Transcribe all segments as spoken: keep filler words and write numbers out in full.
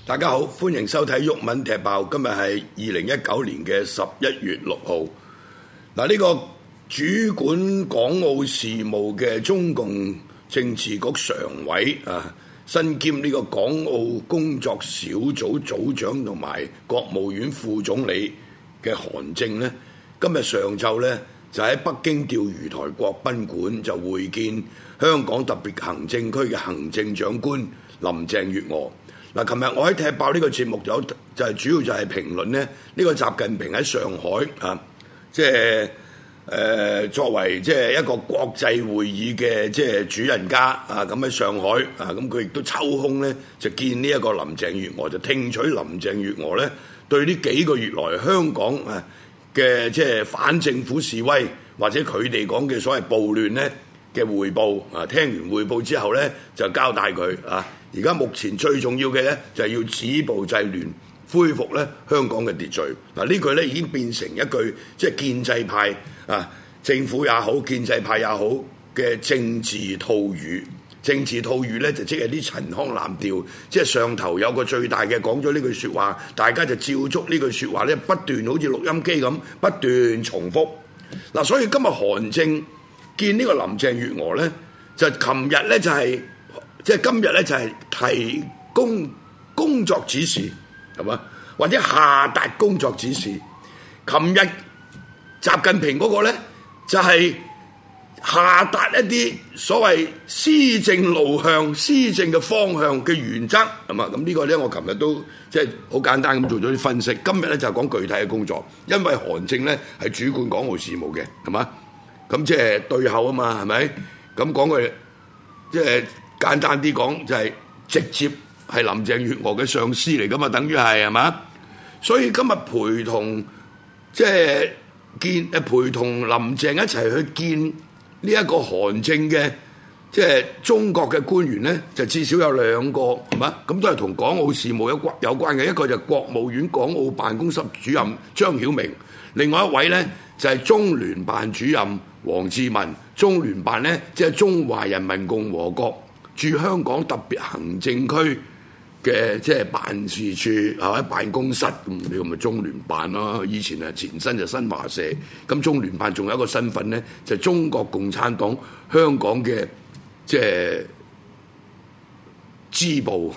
大家好，歡迎收睇毓民踢爆。今日係二零一九年嘅十一月六號。嗱，呢個主管港澳事務嘅中共政治局常委啊，身兼呢個港澳工作小組組長同埋國務院副總理嘅韓正呢，今日上晝呢，就喺北京釣魚台國賓館就會見香港特別行政區嘅行政長官林鄭月娥。嗱，琴日我喺踢爆呢個節目有就係主要就係評論咧，呢個習近平喺上海啊，即係誒作為即係一個國際會議嘅即係主人家啊，咁喺上海啊，咁佢亦都抽空咧就見呢一個林鄭月娥，就聽取林鄭月娥咧對呢幾個月來香港啊嘅即係反政府示威或者佢哋講嘅所謂暴亂咧嘅彙報啊，聽完彙報之後咧就交代佢啊。而家目前最重要嘅咧，就係要止暴制亂，恢復咧香港嘅秩序。嗱，呢句咧已經變成一句即係建制派啊，政府也好，建制派也好嘅政治套語。政治套語咧就即係啲陳腔濫調，即係上頭有個最大嘅講咗呢句説話，大家就照足呢句説話咧，不斷好似錄音機咁不斷重複。嗱，所以今日韓正見呢個林鄭月娥咧，就琴日咧就係。即係今日咧就係提供工作指示，係嘛？或者下達工作指示。琴日習近平嗰個咧就係下達一啲所謂施政路向、施政嘅方向嘅原則，係嘛？咁呢個咧我琴日都即係好簡單咁做咗啲分析。今日咧就係講具體嘅工作，因為韓正咧係主管港澳事務嘅，係嘛？咁即係對口啊嘛，係咪？咁講句即係。簡單啲講就係直接係林鄭月娥嘅上司嚟噶嘛，等於係係嘛？所以今日陪同即係見誒陪同林鄭一齊去見呢一個韓正嘅即係中國嘅官員咧，就至少有兩個係嘛？咁都係同港澳事務有關有關嘅，一個就係國務院港澳辦公室主任張曉明，另外一位咧就係中聯辦主任王志民。中聯辦咧即係中華人民共和國駐香港特別行政區嘅即係辦事處係咪辦公室咁？你咁咪中聯辦咯？以前啊前身就新華社，咁中聯辦仲有一個身份咧，就係中國共產黨香港嘅即係支部。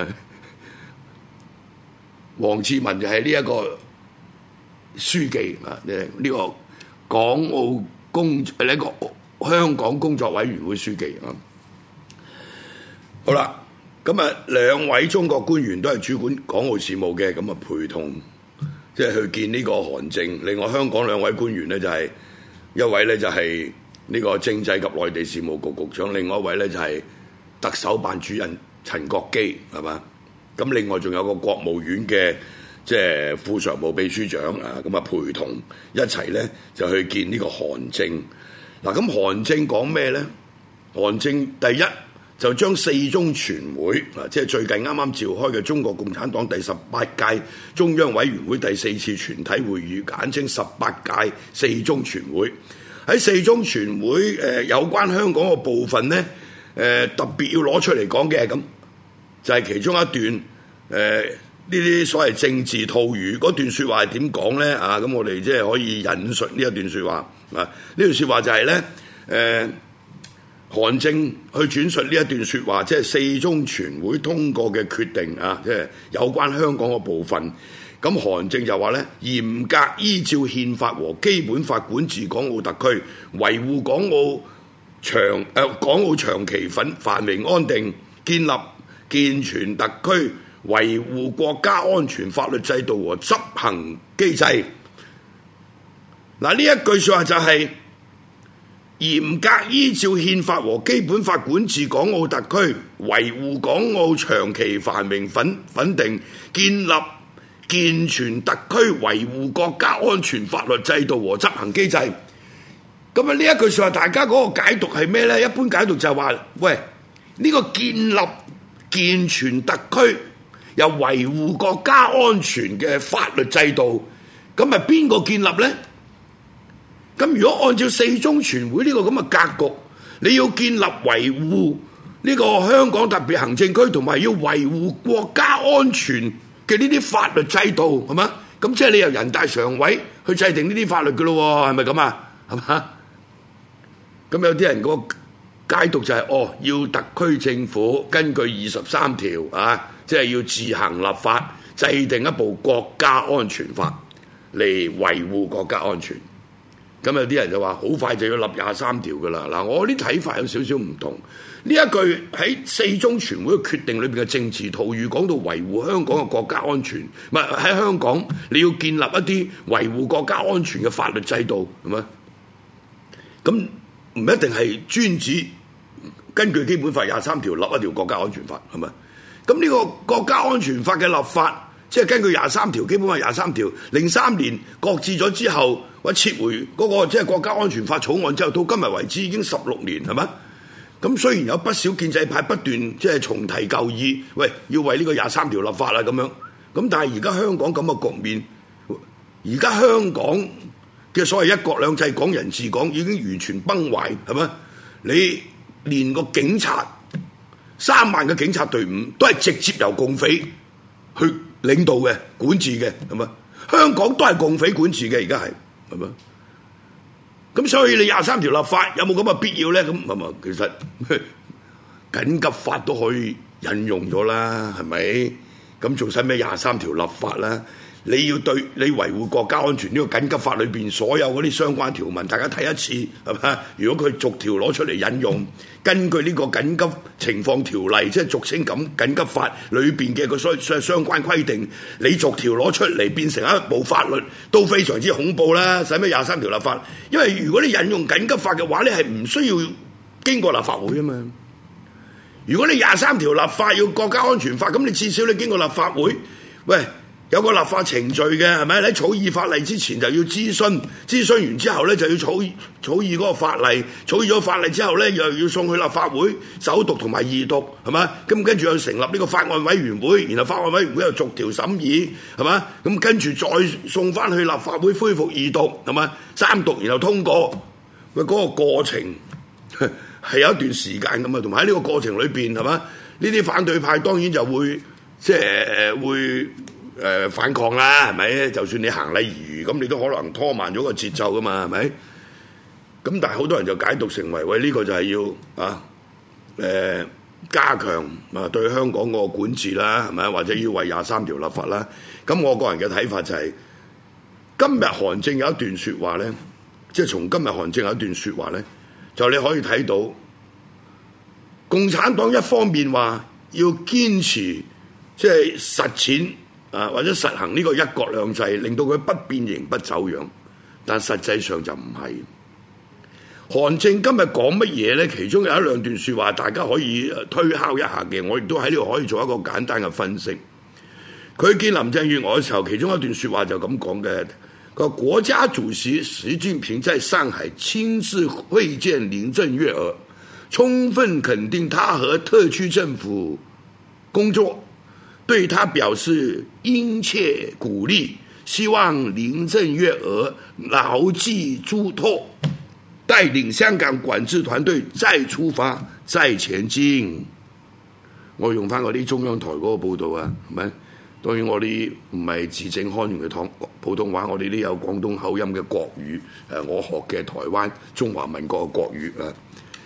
王志民就係呢一個書記啊，呢、這個港澳工呢、這個香港工作委員會書記啊。好啦，咁啊兩位中國官員都係主管港澳事務嘅，咁啊陪同即係、就是、去見呢個韓正。另外香港兩位官員呢，就係、是、一位呢就係呢個政制及內地事務局局長，另外一位呢就係特首辦主任陳國基，係嘛？咁另外仲有個國務院嘅即係副常務秘書長啊，咁啊陪同一齊呢就去見呢個韓正。嗱，咁韓正講咩呢？韓正第一，就將四中全會啊，即係最近啱啱召開嘅中國共產黨第十八屆中央委員會第四次全體會議，簡稱十八屆四中全會。喺四中全會誒、呃、有關香港嘅部分呢，誒、呃、特別要攞出嚟講嘅，咁就係、是、其中一段誒呢啲所謂政治套語嗰段説話係點講呢？啊，咁我哋即係可以引述呢一段説話啊。呢段説話就係、是、呢。誒、呃。韓正去轉述呢一段説話，即係四中全會通過嘅決定啊，即係有關香港嘅部分。咁韓正就話咧，嚴格依照憲法和基本法管治港澳特區，維護港澳長誒、呃、港澳長期繁繁榮安定，建立健全特區，維護國家安全法律制度和執行機制。嗱，呢一句説話就係、是。嚴格依照憲法和基本法管治港澳特區，維護港澳長期繁榮穩穩定，建立健全特區，維護國家安全法律制度和執行機制。咁啊，呢一句説話，大家嗰個解讀係咩呢？一般解讀就係話，喂，呢個建立健全特區又維護國家安全嘅法律制度，咁係邊個建立呢？咁如果按照四中全會呢個咁嘅格局，你要建立維護呢個香港特別行政區同埋要維護國家安全嘅呢啲法律制度係嘛？咁即係你由人大常委去制定呢啲法律嘅咯，係咪咁啊？係嘛？咁有啲人個解讀就係、是、哦，要特區政府根據二十三條啊，即係要自行立法制定一部國家安全法嚟維護國家安全。咁有啲人就話好快就要立廿三條㗎啦。嗱，我啲睇法有少少唔同。呢一句喺四中全會嘅決定裏邊嘅政治套語講到維護香港嘅國家安全，唔係喺香港你要建立一啲維護國家安全嘅法律制度，係咪？咁唔一定係專指根據基本法廿三條立一條國家安全法，係咪？咁呢個國家安全法嘅立法，即係根據廿三條基本法廿三條，零三年擱置咗之後，或者撤回嗰個即係國家安全法草案之後，到今日為止已經十六年，係咪？咁雖然有不少建制派不斷即係重提舊意，喂，要為呢個廿三條立法啦咁樣，咁但係而家香港咁嘅局面，而家香港嘅所謂一國兩制、港人治港已經完全崩壞，係咪？你連個警察三萬嘅警察隊伍都係直接由共匪去領導嘅、管治嘅，係咪？香港都係共匪管治嘅，而家係係咪？咁所以你廿三條立法有冇咁嘅必要咧？咁係咪其實緊急法都可以引用咗啦，係咪？咁仲使咩廿三條立法啦？你要對你維護國家安全呢個緊急法裏邊所有嗰啲相關條文，大家睇一次係咪？如果佢逐條攞出嚟引用，根據呢個緊急情況條例，即係俗稱咁緊急法裏邊嘅個相相關規定，你逐條攞出嚟變成一部法律，都非常之恐怖啦！使咩廿三條立法？因為如果你引用緊急法嘅話，你係唔需要經過立法會啊嘛。如果你廿三條立法要國家安全法，咁你至少你經過立法會，喂。有個立法程序嘅，係咪？喺草擬法例之前就要諮詢，諮詢完之後咧就要草草擬嗰個法例，草擬咗法例之後咧又要送去立法會首讀同埋二讀，係嘛？咁跟住又成立呢個法案委員會，然後法案委員會又逐條審議，係嘛？咁跟住再送翻去立法會恢復二讀，係嘛？三讀然後通過，喂，嗰個過程係有一段時間咁啊，同埋喺呢個過程裏邊，係嘛？呢啲反對派當然就會即係誒會。誒、呃、反抗啦，係咪？就算你行禮如儀，咁你都可能拖慢咗個節奏噶嘛，係咪？咁但係好多人就解讀成為喂呢、呢個就係要啊誒、呃、加強啊對香港個管治啦，係咪？或者要為廿三條立法啦。咁我個人嘅睇法就係、是、今日韓正有一段説話咧，即係從今日韓正有一段説話咧，就你可以睇到共產黨一方面話要堅持即係實踐。啊，或者實行呢個一國兩制，令到佢不變形不走樣，但實際上就唔係。韓正今日講乜嘢呢？其中有一兩段説話，大家可以推敲一下嘅，我亦都喺呢度可以做一個簡單嘅分析。佢見林鄭月娥嘅時候，其中一段説話就咁講嘅：個國家主席習近平在上海親自會見林鄭月娥，充分肯定他和特區政府工作。對他表示殷切鼓勵，希望林鄭月娥牢記囑託，帶領香港管治團隊再出發、再前進。我用翻嗰啲中央台嗰個報導啊，係咪？當然我啲唔係字正腔圓嘅普通話，我哋都有廣東口音嘅國語。誒，我學嘅台灣中華民國嘅國語啊。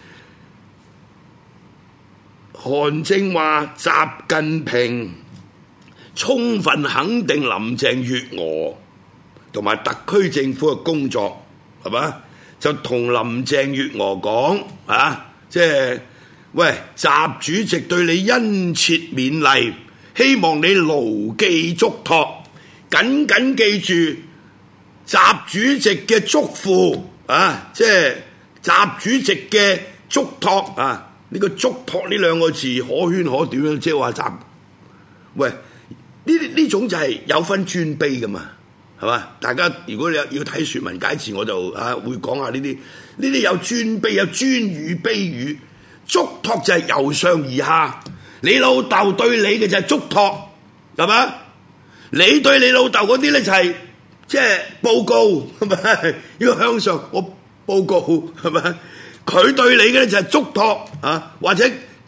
韓正話習近平充分肯定林鄭月娥同埋特區政府嘅工作，係嘛？就同林鄭月娥講啊，即係喂，習主席對你殷切勉勵，希望你牢記囑託，緊緊記住習主席嘅囑咐啊，即係習主席嘅囑託啊，呢個囑託呢兩個字可圈可點，即係話習喂。呢呢種就係有分尊卑噶嘛，係嘛？大家如果你要睇説文解字，我就啊會講下呢啲。呢啲有尊卑，有尊語卑語。囑託就係由上而下，你老豆對你嘅就係囑託，係嘛？你對你老豆嗰啲咧就係即係報告，係咪？要向上我報告，係咪？佢對你嘅咧就係囑託啊，或者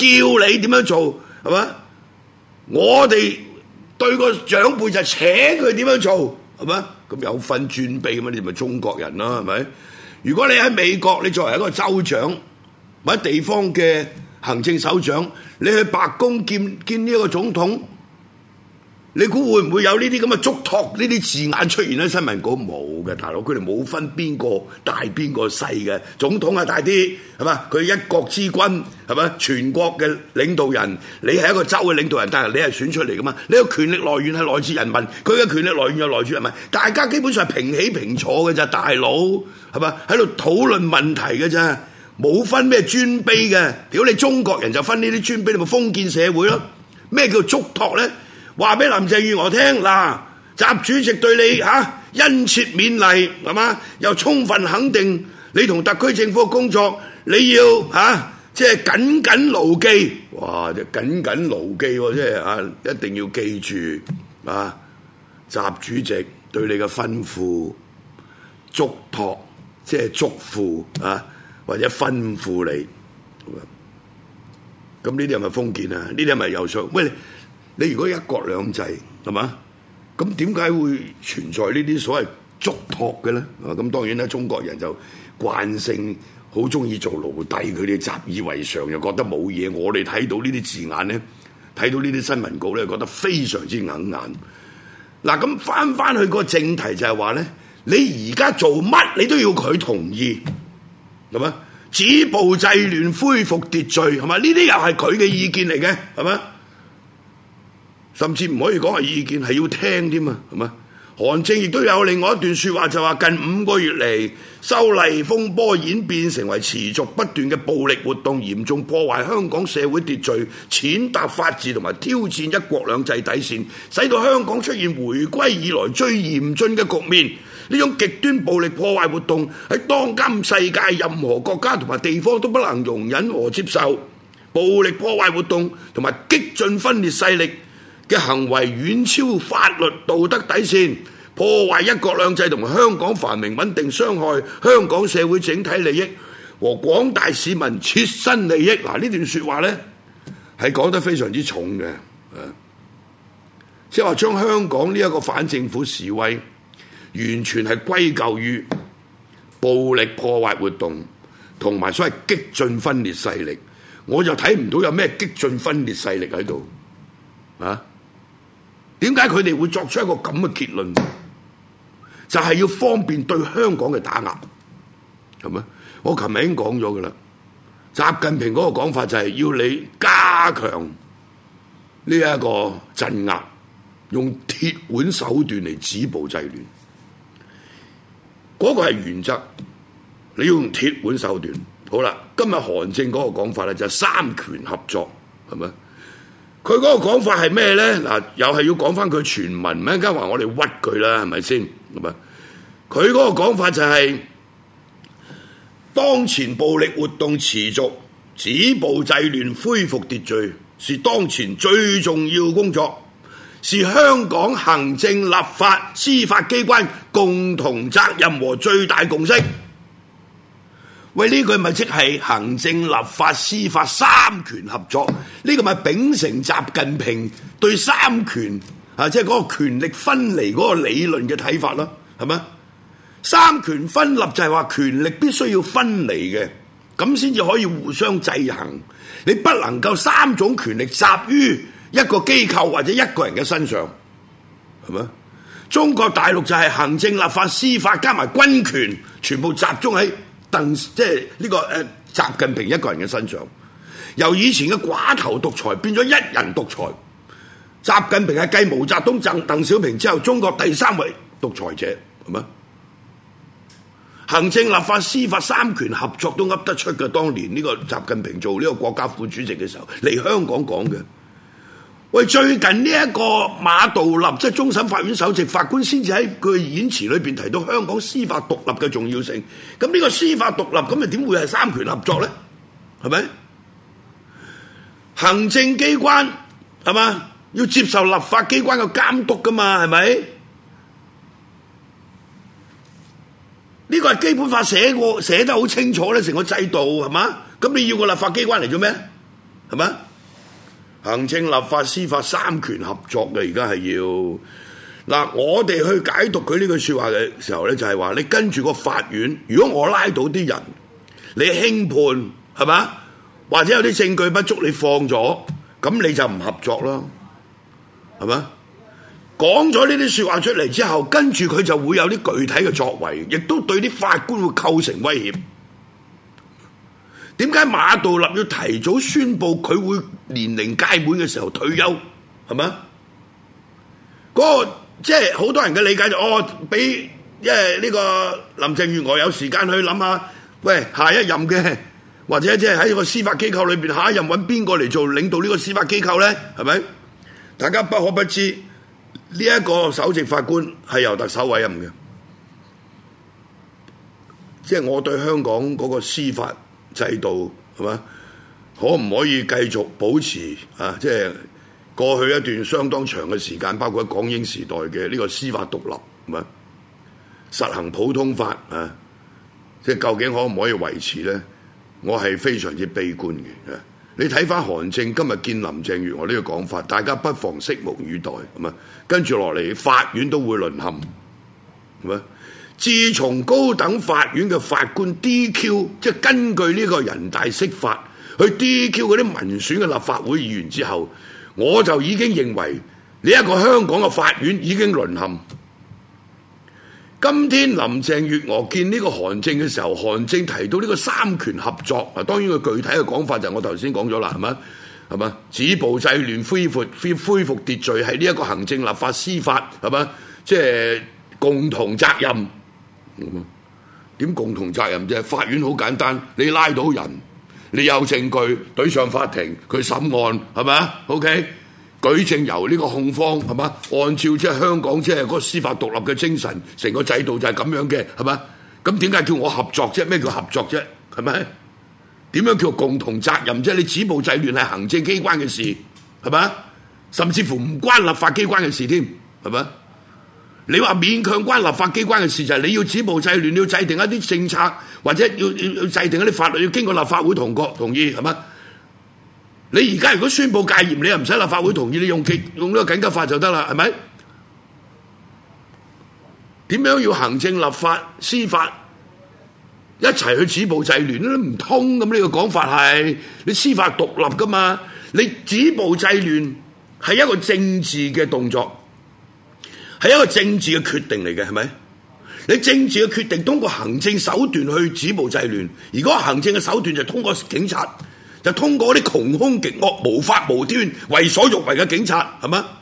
叫你點樣做係嘛？我哋對個長輩就請佢點樣做係嘛？咁有分尊卑咁嘛？你咪中國人咯係咪？如果你喺美國，你作為一個州長或者地方嘅行政首長，你去白宮見見呢一個總統，你估會唔會有呢啲咁嘅囑託呢啲字眼出現喺新聞稿？冇嘅，大佬，佢哋冇分邊個大邊個細嘅，總統係大啲係嘛？佢一國之君係嘛？全國嘅領導人，你係一個州嘅領導人，但係你係選出嚟噶嘛？你個權力來源係來自人民，佢嘅權力來源又來自人民，大家基本上係平起平坐嘅咋，大佬係嘛？喺度討論問題嘅咋，冇分咩尊卑嘅。如果你中國人就分呢啲尊卑，你咪封建社會咯。咩叫囑託咧？話俾林鄭月娥聽嗱，習主席對你嚇殷切勉勵係嘛，又充分肯定你同特區政府嘅工作，你要嚇即係緊緊牢記，哇！就緊緊牢記喎，即係啊，一定要記住啊，習主席對你嘅吩咐、囑託，即係囑咐啊，或者吩咐你，咁呢啲係咪封建啊？呢啲係咪有數？喂！你如果一國兩制係嘛，咁點解會存在呢啲所謂囑託嘅咧？啊，咁當然啦，中國人就慣性好中意做奴隸，佢哋習以為常，又覺得冇嘢。我哋睇到呢啲字眼咧，睇到呢啲新聞稿咧，覺得非常之硬眼。嗱，咁翻翻去個正題就係話咧，你而家做乜你都要佢同意，係嘛？止暴制亂、恢復秩序，係嘛？呢啲又係佢嘅意見嚟嘅，係嘛？甚至唔可以講係意見，係要聽添嘛，係嘛？韓正亦都有另外一段説話，就話近五個月嚟，修例風波演變成為持續不斷嘅暴力活動，嚴重破壞香港社會秩序，踐踏法治同埋挑戰一國兩制底線，使到香港出現回歸以來最嚴峻嘅局面。呢種極端暴力破壞活動喺當今世界任何國家同埋地方都不能容忍和接受。暴力破壞活動同埋激進分裂勢力嘅行為遠超法律道德底線，破壞一國兩制同埋香港繁榮穩定，傷害香港社會整體利益和廣大市民切身利益。嗱，呢段説話呢係講得非常之重嘅，即係話將香港呢一個反政府示威完全係歸咎於暴力破壞活動同埋所謂激進分裂勢力。我就睇唔到有咩激進分裂勢力喺度啊！點解佢哋會作出一個咁嘅結論？就係要方便對香港嘅打壓，係咪？我琴日已經講咗噶啦，習近平嗰個講法就係要你加強呢一個鎮壓，用鐵腕手段嚟止暴制亂。嗰個係原則，你要用鐵腕手段。好啦，今日韓正嗰個講法咧就係三權合作，係咪？佢嗰個講法係咩咧？嗱，又係要講翻佢全文，唔係一間話我哋屈佢啦，係咪先？咁啊，佢嗰個講法就係、是、當前暴力活動持續，止暴制亂、恢復秩序是當前最重要工作，是香港行政、立法、司法機關共同責任和最大共識。喂，呢句咪即係行政、立法、司法三權合作？呢個咪秉承習近平對三權啊，即係嗰個權力分離嗰個理論嘅睇法咯，係咪？三權分立就係話權力必須要分離嘅，咁先至可以互相制衡。你不能夠三種權力集於一個機構或者一個人嘅身上，係咪？中國大陸就係行政、立法、司法加埋軍權，全部集中喺鄧即係呢個誒習近平一個人嘅身上，由以前嘅寡頭獨裁變咗一人獨裁。習近平係繼毛澤東、鄧鄧小平之後，中國第三位獨裁者，係咪？行政、立法、司法三權合作都噏得出嘅。當年呢個習近平做呢個國家副主席嘅時候，嚟香港講嘅。喂，最近呢一個馬道立，即係終審法院首席法官，先至喺佢演辭裏邊提到香港司法獨立嘅重要性。咁呢個司法獨立，咁又點會係三權合作咧？係咪？行政機關係嘛，要接受立法機關嘅監督噶嘛，係咪？呢個係基本法寫過寫得好清楚咧，成個制度係嘛？咁你要個立法機關嚟做咩？ 係咪？行政、立法、司法三權合作嘅，而家係要嗱，我哋去解讀佢呢句説話嘅時候咧，就係話你跟住個法院，如果我拉到啲人，你輕判係嘛？或者有啲證據不足，你放咗，咁你就唔合作咯，係嘛？講咗呢啲説話出嚟之後，跟住佢就會有啲具體嘅作為，亦都對啲法官會構成威脅。點解馬道立要提早宣佈佢會年齡屆滿嘅時候退休？係咪？嗰、那個即係好多人嘅理解就哦，俾因為呢個林鄭月娥有時間去諗下，喂，下一任嘅或者即係喺個司法機構裏邊下一任揾邊個嚟做領導呢個司法機構咧？係咪？大家不可不知呢一、這個首席法官係由特首委任嘅，即係我對香港嗰個司法制度係嘛，可唔可以繼續保持啊？即係過去一段相當長嘅時間，包括喺港英時代嘅呢個司法獨立，係嘛，實行普通法啊？即係究竟可唔可以維持咧？我係非常之悲觀嘅。你睇翻韓正今日見林鄭月娥呢個講法，大家不妨拭目以待，係嘛？跟住落嚟，法院都會淪陷，係嘛？自從高等法院嘅法官 D Q， 即係根據呢個人大釋法去 D Q 嗰啲民選嘅立法會議員之後，我就已經認為呢一個香港嘅法院已經淪陷。今天林鄭月娥見呢個韓正嘅時候，韓正提到呢個三權合作，啊，當然佢具體嘅講法就係我頭先講咗啦，係咪？係嘛？止暴制亂、恢復恢恢復秩序係呢一個行政、立法、司法，係嘛？即係共同責任。點共同責任啫？法院好簡單，你拉到人，你有證據，對上法庭，佢審案，係咪啊 ？OK， 舉證由呢個控方，係嘛？按照即係香港即係嗰個司法獨立嘅精神，成個制度就係咁樣嘅，係嘛？咁點解叫我合作啫？咩叫合作啫？係咪？點樣叫共同責任啫？你止暴制亂係行政機關嘅事，係咪？甚至乎唔關立法機關嘅事添，係咪？你話勉強關立法機關嘅事就係你要止暴制亂，你要制定一啲政策，或者要要要制定一啲法律，要經過立法會同國同意，係嘛？你而家如果宣布戒嚴，你又唔使立法會同意，你用緊用呢個緊急法就得啦，係咪？點樣要行政、立法、司法一齊去止暴制亂都唔通咁？呢個講法係你司法獨立噶嘛？你止暴制亂係一個政治嘅動作。係一個政治嘅決定嚟嘅，係咪？你政治嘅決定通過行政手段去止暴制亂，而嗰個行政嘅手段就通過警察，就通過啲窮兇極惡、無法無天、為所欲為嘅警察，係咪？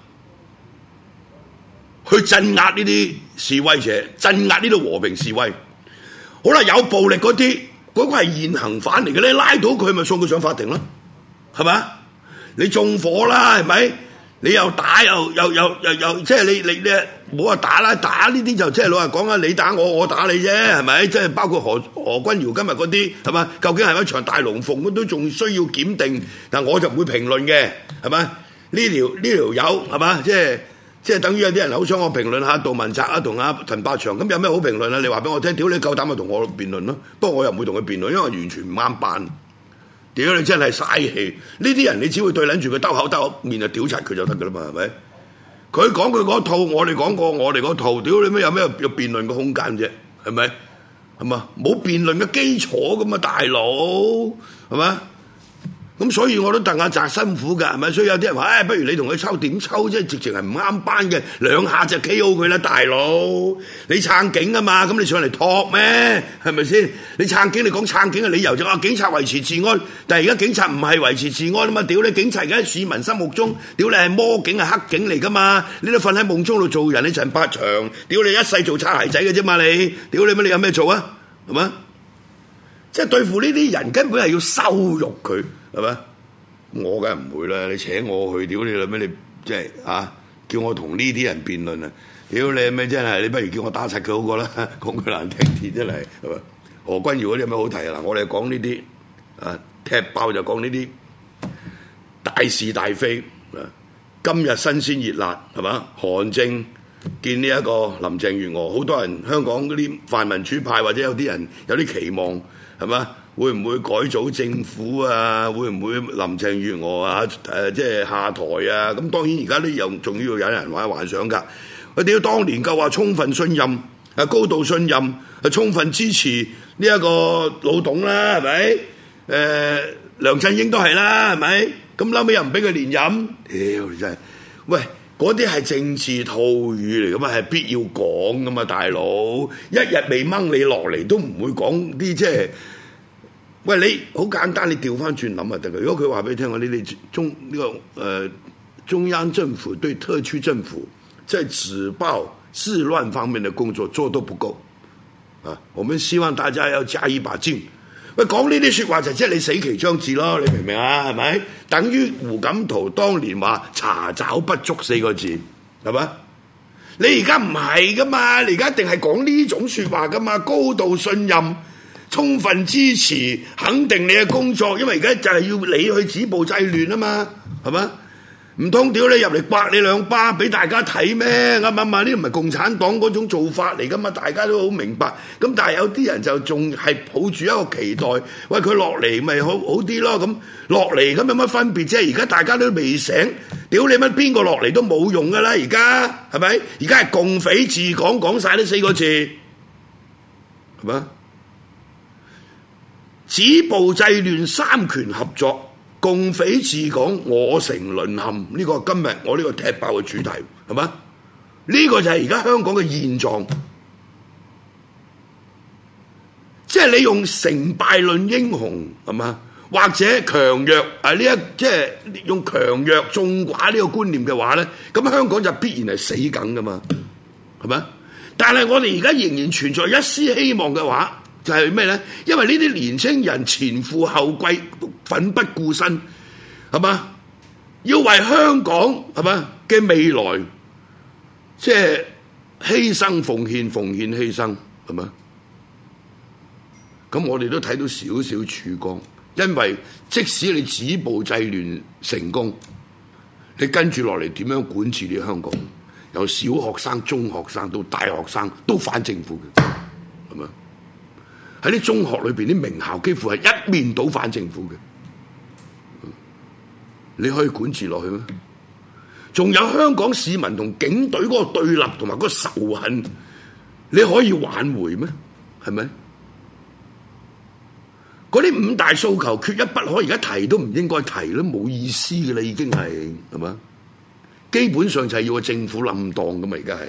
去鎮壓呢啲示威者，鎮壓呢啲和平示威。好啦，有暴力嗰啲，嗰、嗰個係現行犯嚟嘅咧，拉到佢咪送佢上法庭咯，係咪？你縱火啦，係咪？你又打又又又又又即係你你你冇話打啦，打呢啲就即係老實講啊，你打我我打你啫，係咪？即係包括何何君堯今日嗰啲係嘛？究竟係咪一場大龍鳳都仲需要檢定？但我就唔會評論嘅，係咪？呢條呢條友係嘛？即係即係等於有啲人好想我評論下杜汶澤啊同阿陳百祥，咁有咩好評論啊？你話俾我聽，屌你夠膽咪同我辯論咯？不過我又唔會同佢辯論，因為完全唔啱辦。屌你真係嘥氣！呢啲人你只會對撚住佢兜口兜口面就屌柒佢就得噶啦嘛，係咪？佢講佢嗰套，我哋講過我哋嗰套，屌你咩有咩有辯論嘅空間啫？係咪？係嘛？冇辯論嘅基礎噶嘛，大佬係嘛？咁所以我都鄧阿澤辛苦㗎，係咪？所以有啲人話，唉，不如你同佢抽點抽啫？直情係唔啱班嘅，兩下就 K O 佢啦，大佬！你撐警啊嘛，咁你上嚟托咩？係咪先？你撐警，你講撐警嘅理由就話警察維持治安，但係而家警察唔係維持治安啊嘛！屌你，警察而家喺市民心目中，屌你係魔警係黑警嚟㗎嘛！你都瞓喺夢中度做人，你陳百祥，屌你一世做擦鞋仔嘅啫嘛你！屌你乜你有咩做啊？係嘛？即係對付呢啲人根本係要羞辱佢。係咪？我梗係唔會啦！你請我去，屌你啦咩？你即係啊，叫我同呢啲人辯論啊！屌你咩？真係你不如叫我打柒佢好過啦！講句難聽啲真係係咪？何君堯嗰啲有咩好提啊？嗱，我哋講呢啲啊，踢爆就講呢啲大是大非啊！今日新鮮熱辣係嘛？韓正見呢一個林鄭月娥，好多人香港嗰啲泛民主派或者有啲人有啲期望係嘛？ 會唔會改組政府啊？會唔會林鄭月娥啊？誒、呃，即係下台啊？咁當然而家呢又仲要有人話幻想㗎。我哋要當年夠話充分信任，誒高度信任，誒充分支持呢一個老董啦，係咪？誒、呃、梁振英都係啦，係咪？咁後尾又唔俾佢連任，屌你真係！喂，嗰啲係政治套語嚟㗎嘛，係必要講㗎嘛，大佬！一日未掹你落嚟都唔會講啲即係。喂，你好簡單，你調翻轉諗就得㗎。如果佢話俾你聽，我你哋中呢、這個誒、呃、中央政府對特區政府在止暴治亂方面的工作做得不夠啊，我們希望大家要加一把勁。喂，講呢啲説話就即係你死期將至咯，你明唔明啊？係咪？等於胡錦濤當年話查找不足四個字，係嘛？你而家唔係噶嘛，你而家一定係講呢種説話噶嘛，高度信任。充分支持肯定你嘅工作，因為而家就係要你去止暴制亂啊嘛，係嘛？唔通屌你入嚟刮你兩巴俾大家睇咩？啱唔啱啊？呢唔係共產黨嗰種做法嚟噶嘛，大家都好明白。咁但係有啲人就仲係抱住一個期待，喂佢落嚟咪好好啲咯。咁落嚟咁有乜分別啫？而家大家都未醒，屌你乜邊個落嚟都冇用噶啦！而家係咪？而家係共匪治港，講晒呢四個字，係嘛？止暴制亂三權合作，共匪治港，我城淪陷。呢、這個今日我呢個踢爆嘅主題係嘛？呢、這個就係而家香港嘅現狀，即係你用成敗論英雄係嘛？或者強弱啊呢一即係用強弱眾寡呢個觀念嘅話咧，咁香港就必然係死梗噶嘛，係咪？但係我哋而家仍然存在一絲希望嘅話。就係咩咧？因為呢啲年青人前赴後繼，奮不顧身，係嘛？要為香港係嘛嘅未來，即係犧牲奉獻、奉獻犧牲，係嘛？咁我哋都睇到少少曙光，因為即使你止暴制亂成功，你跟住落嚟點樣管治你香港？由小學生、中學生到大學生都反政府嘅，係嘛？喺啲中學裏邊啲名校幾乎係一面倒反政府嘅，你可以管治落去咩？仲有香港市民同警隊嗰個對立同埋嗰個仇恨，你可以挽回咩？係咪？嗰啲五大訴求缺一不可，而家提都唔應該提啦，冇意思嘅啦，已經係係嘛？基本上就係要個政府冧檔噶嘛，而家係。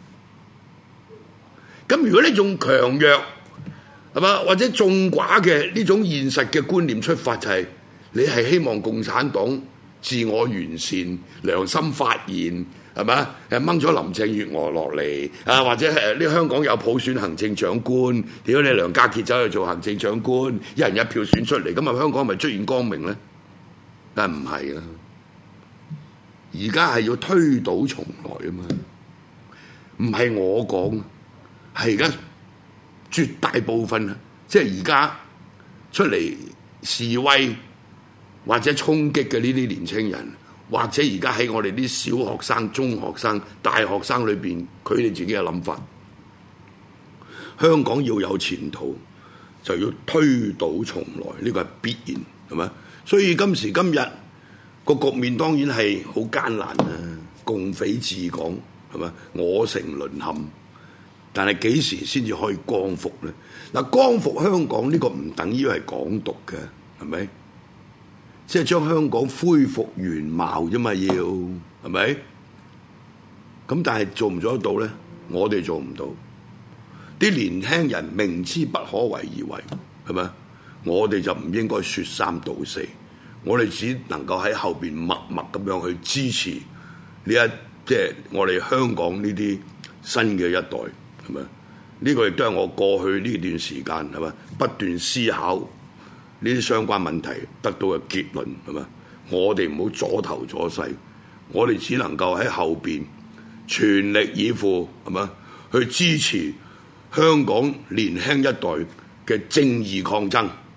咁如果你仲強弱，係嘛？或者眾寡嘅呢種現實嘅觀念出發，就係你係希望共產黨自我完善、良心發現，係嘛？誒掹咗林鄭月娥落嚟啊，或者係呢香港有普選行政長官，屌你梁家傑走去做行政長官，一人一票選出嚟，咁啊香港係咪出現光明咧？但係唔係啦，而家係要推倒重來啊嘛，唔係我講，係而家。絕大部分即係而家出嚟示威或者衝擊嘅呢啲年青人，或者而家喺我哋啲小學生、中學生、大學生裏邊，佢哋自己嘅諗法。香港要有前途，就要推倒重來，呢個係必然，係咪？所以今時今日個局面當然係好艱難啊！共匪治港，係咪？我城淪陷。但係幾時先至可以光復咧？嗱，光復香港呢個唔等於係港獨嘅，係咪？即係將香港恢復原貌啫嘛，要係咪？咁但係做唔做得到咧？我哋做唔到。啲年輕人明知不可為而為，係咪？我哋就唔應該説三道四，我哋只能夠喺後邊默默咁樣去支持呢一即係我哋香港呢啲新嘅一代。係咪？呢個亦都係我過去呢段時間係咪不斷思考呢啲相關問題得到嘅結論，係咪？我哋唔好阻頭阻勢，我哋只能夠喺後邊全力以赴，係咪？去支持香港年輕一代嘅正義抗爭。